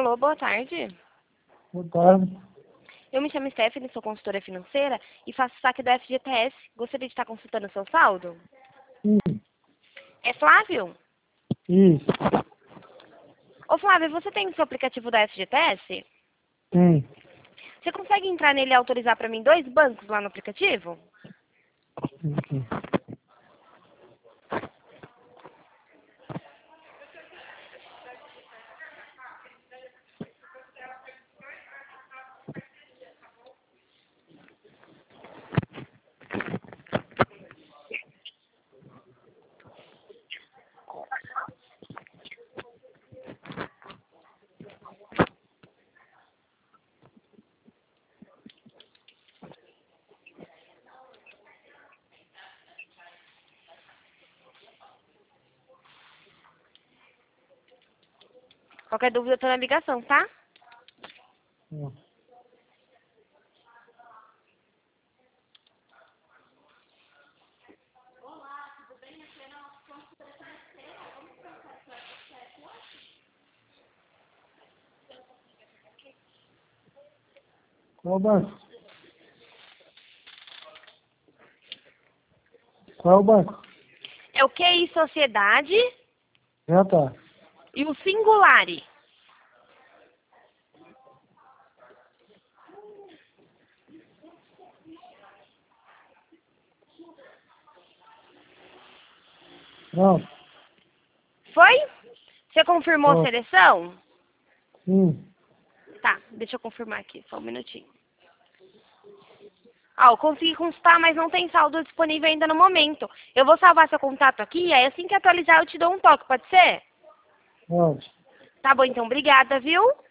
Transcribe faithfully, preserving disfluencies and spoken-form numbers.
Alô, boa tarde. Boa tarde. Eu me chamo Stephanie, sou consultora financeira e faço saque do F G T S. Gostaria de estar consultando o seu saldo? Sim. É Flávio? Isso. Ô Flávio, você tem o seu aplicativo da F G T S? Tem. Você consegue entrar nele e autorizar para mim dois bancos lá no aplicativo? Aqui. Qualquer dúvida eu tô na ligação, tá? Ó. Qual o banco? Qual o banco? É o Q I Sociedade Já tá. e o Singulari. Pronto. Foi? Você confirmou a Ó. seleção? Sim. Tá, deixa eu confirmar aqui, só um minutinho. Ah, eu consegui consultar, mas não tem saldo disponível ainda no momento. Eu vou salvar seu contato aqui, aí assim que atualizar eu te dou um toque, pode ser? Pode. Tá bom, então, obrigada, viu?